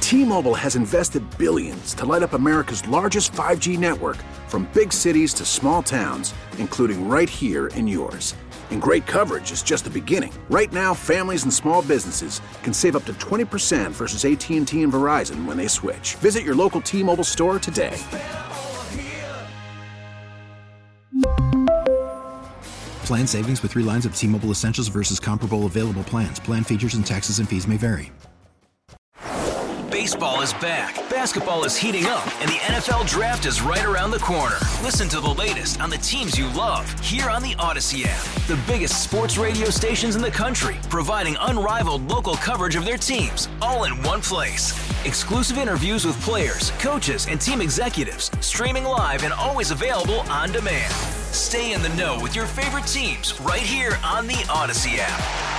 T-Mobile has invested billions to light up America's largest 5G network, from big cities to small towns, including right here in yours. And great coverage is just the beginning. Right now, families and small businesses can save up to 20% versus AT&T and Verizon when they switch. Visit your local T-Mobile store today. Plan savings with 3 lines of T-Mobile Essentials versus comparable available plans. Plan features and taxes and fees may vary. Baseball is back, basketball is heating up, and the NFL Draft is right around the corner. Listen to the latest on the teams you love here on the Odyssey app. The biggest sports radio stations in the country, providing unrivaled local coverage of their teams, all in one place. Exclusive interviews with players, coaches, and team executives, streaming live and always available on demand. Stay in the know with your favorite teams right here on the Odyssey app.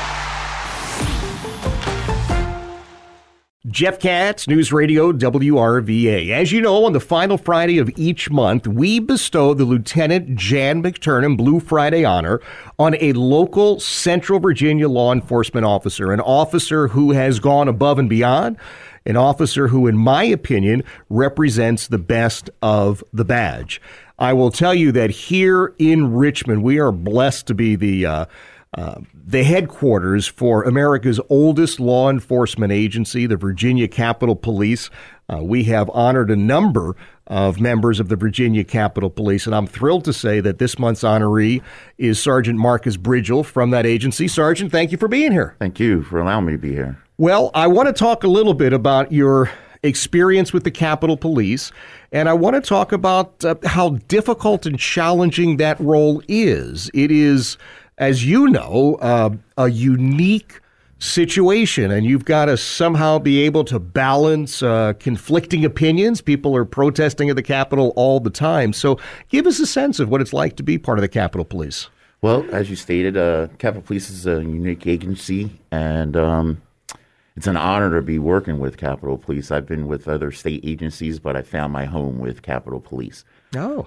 Jeff Katz, News Radio WRVA. As you know, on the final Friday of each month, we bestow the Lieutenant Jan McTurnan Blue Friday honor on a local Central Virginia law enforcement officer, an officer who has gone above and beyond, an officer who, in my opinion, represents the best of the badge. I will tell you that here in Richmond, we are blessed to be the headquarters for America's oldest law enforcement agency, the Virginia Capitol Police. We have honored a number of members of the Virginia Capitol Police, and I'm thrilled to say that this month's honoree is Sergeant Marcus Bridgel from that agency. Sergeant, thank you for being here. Thank you for allowing me to be here. Well, I want to talk a little bit about your experience with the Capitol Police, and I want to talk about how difficult and challenging that role is. It is, as you know, a unique situation, and you've got to somehow be able to balance conflicting opinions. People are protesting at the Capitol all the time. So give us a sense of what it's like to be part of the Capitol Police. Well, as you stated, Capitol Police is a unique agency, and it's an honor to be working with Capitol Police. I've been with other state agencies, but I found my home with Capitol Police. Oh.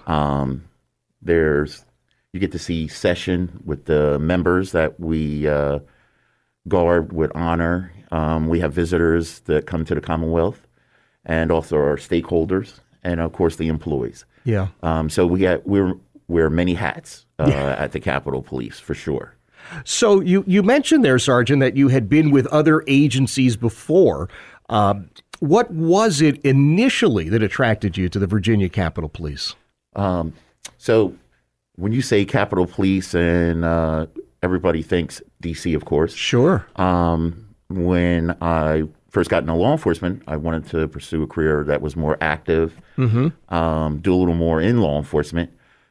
You get to see session with the members that we guard with honor. We have visitors that come to the Commonwealth, and also our stakeholders, and of course the employees. Yeah. So we wear many hats at the Capitol Police for sure. So you mentioned there, Sergeant, that you had been with other agencies before. What was it initially that attracted you to the Virginia Capitol Police? So when you say Capitol Police, and everybody thinks D.C., of course. Sure. When I first got into law enforcement, I wanted to pursue a career that was more active, do a little more in law enforcement.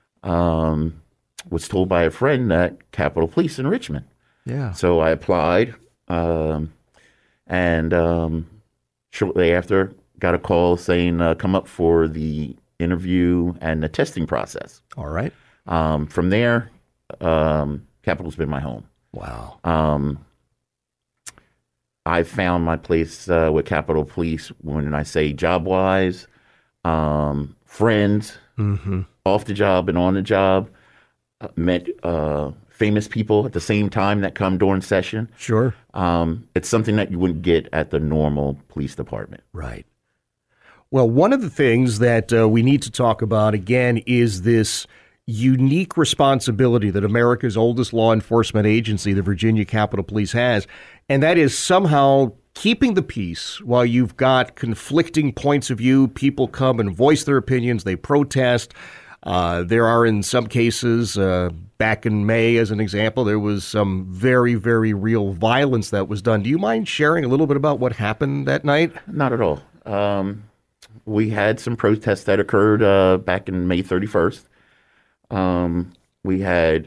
Was told by a friend at Capitol Police in Richmond. Yeah. So I applied, and shortly after, got a call saying, come up for the interview and the testing process. All right. From there, Capitol's been my home. Wow. I found my place with Capitol Police when I say job-wise, friends, off the job and on the job. Met famous people at the same time that come during session. Sure. It's something that you wouldn't get at the normal police department. Right. Well, one of the things that we need to talk about, again, is this unique responsibility that America's oldest law enforcement agency, the Virginia Capitol Police, has, and that is somehow keeping the peace while you've got conflicting points of view. People come and voice their opinions. They protest. There are, in some cases, back in May, as an example, there was some very, very real violence that was done. Do you mind sharing a little bit about what happened that night? Not at all. We had some protests that occurred back in May 31st. We had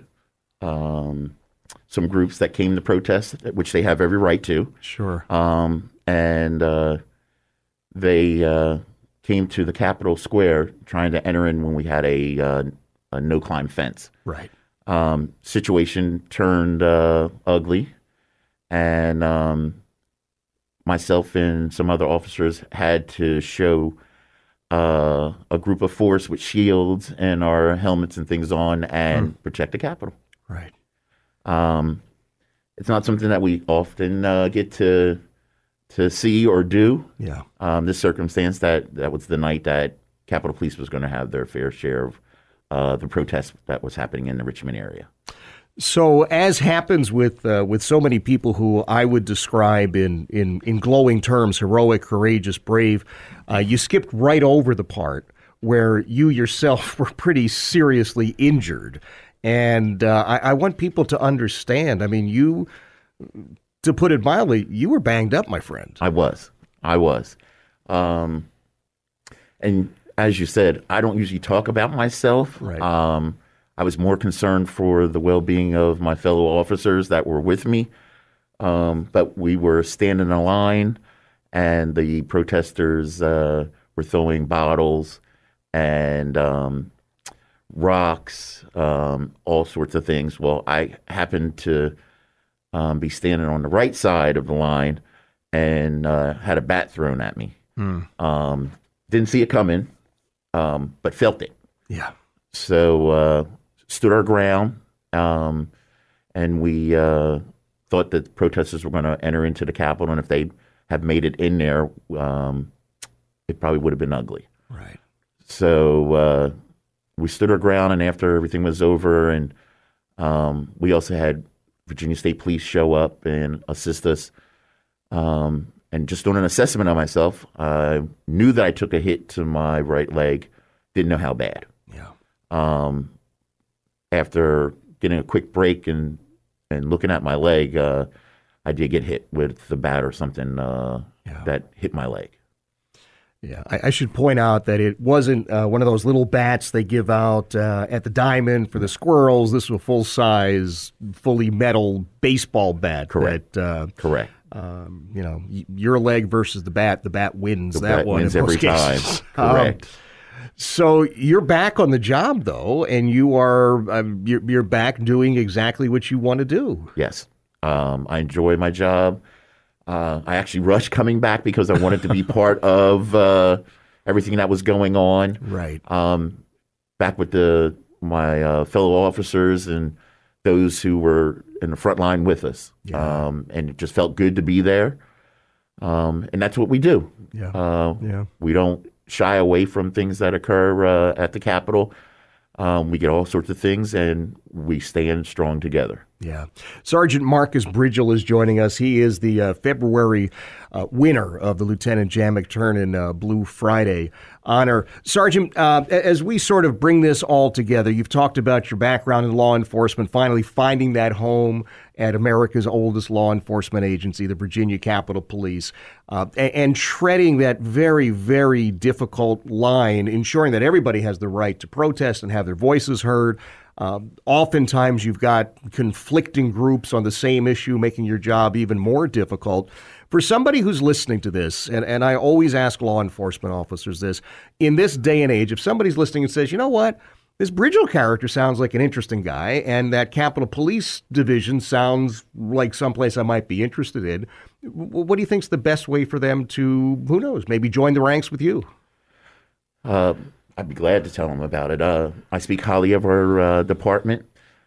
some groups that came to protest, which they have every right to. Sure. And they came to the Capitol Square trying to enter in when we had a no-climb fence. Right. Situation turned ugly, and myself and some other officers had to show a group of force with shields and our helmets and things on and protect the Capitol. Right. It's not something that we often get to to see or do. Yeah. This circumstance that was the night that Capitol Police was going to have their fair share of the protest that was happening in the Richmond area. So, as happens with so many people who I would describe in glowing terms, heroic, courageous, brave, you skipped right over the part where you yourself were pretty seriously injured. And I want people to understand, I mean, you, to put it mildly, you were banged up, my friend. I was. And as you said, I don't usually talk about myself. Right. I was more concerned for the well-being of my fellow officers that were with me. But we were standing in line, and the protesters were throwing bottles and rocks, all sorts of things. Well, I happened to be standing on the right side of the line and had a bat thrown at me. Didn't see it coming, but felt it. Yeah. So stood our ground, and we thought that protesters were going to enter into the Capitol, and if they had made it in there, it probably would have been ugly. Right. So we stood our ground, and after everything was over, and we also had Virginia State Police show up and assist us. And just doing an assessment on myself, I knew that I took a hit to my right leg, didn't know how bad. Yeah. After getting a quick break and looking at my leg, I did get hit with the bat or something that hit my leg. Yeah, I should point out that it wasn't one of those little bats they give out at the Diamond for the squirrels. This was a full-size, fully metal baseball bat. Correct. Correct. Your leg versus the bat wins The that bat one. wins in most every time. cases. Correct. So you're back on the job, though, and you're back doing exactly what you want to do. Yes. I enjoy my job. I actually rushed coming back because I wanted to be part of everything that was going on. Right. Back with my fellow officers and those who were in the front line with us. Yeah. And it just felt good to be there. And that's what we do. Yeah. We don't shy away from things that occur at the Capitol. We get all sorts of things, and we stand strong together. Yeah. Sergeant Marcus Bridgel is joining us. He is the February winner of the Lieutenant Jan McTernan Blue Friday honor. Sergeant, as we sort of bring this all together, you've talked about your background in law enforcement, finally finding that home at America's oldest law enforcement agency, the Virginia Capitol Police, and treading that very, very difficult line, ensuring that everybody has the right to protest and have their voices heard. Oftentimes you've got conflicting groups on the same issue, making your job even more difficult. For somebody who's listening to this, and I always ask law enforcement officers this, in this day and age, if somebody's listening and says, you know what, this Bridgel character sounds like an interesting guy, and that Capitol Police Division sounds like someplace I might be interested in, what do you think's the best way for them to, who knows, maybe join the ranks with you? I'd be glad to tell them about it. I speak highly of our department.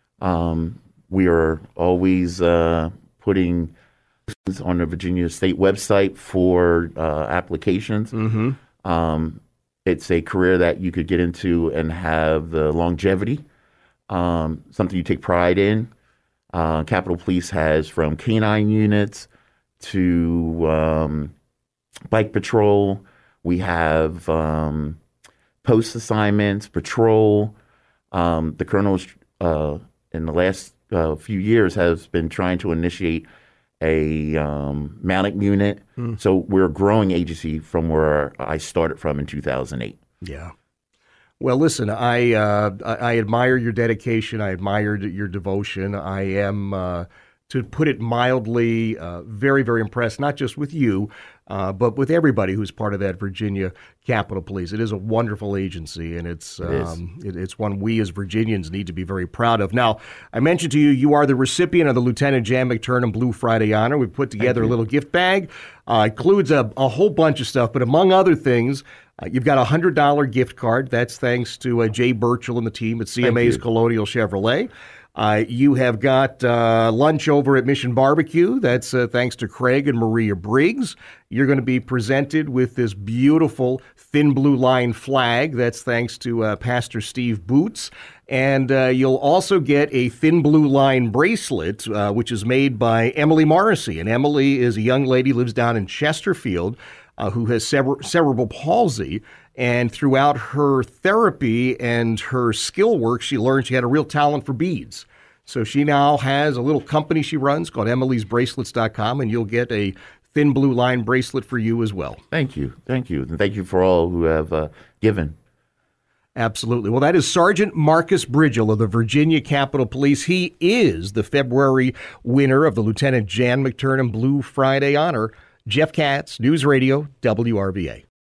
We are always putting on the Virginia State website for applications. Mm-hmm. It's a career that you could get into and have the longevity, something you take pride in. Capitol Police has from canine units to bike patrol. We have post assignments, patrol. The colonels in the last few years has been trying to initiate a mounted unit. So we're a growing agency from where I started from in 2008. Yeah. Well, listen, I admire your dedication. I admire your devotion. I am, to put it mildly, very, very impressed, not just with you, but with everybody who's part of that Virginia Capitol Police. It is a wonderful agency, and it's one we as Virginians need to be very proud of. Now, I mentioned to you, you are the recipient of the Lieutenant Jan McTernan Blue Friday Honor. We've put together a little gift bag. Includes a whole bunch of stuff, but among other things, you've got a $100 gift card. That's thanks to Jay Burchell and the team at CMA's Colonial Chevrolet. You have got lunch over at Mission Barbecue. That's thanks to Craig and Maria Briggs. You're going to be presented with this beautiful Thin Blue Line flag. That's thanks to Pastor Steve Boots. And you'll also get a Thin Blue Line bracelet, which is made by Emily Morrissey. And Emily is a young lady, lives down in Chesterfield, who has cerebral palsy. And throughout her therapy and her skill work, she learned she had a real talent for beads. So she now has a little company she runs called EmilysBracelets.com, and you'll get a Thin Blue Line bracelet for you as well. Thank you. Thank you. And thank you for all who have given. Absolutely. Well, that is Sergeant Marcus Bridgel of the Virginia Capitol Police. He is the February winner of the Lieutenant Jan McTurnan Blue Friday Honor. Jeff Katz, News Radio, WRVA.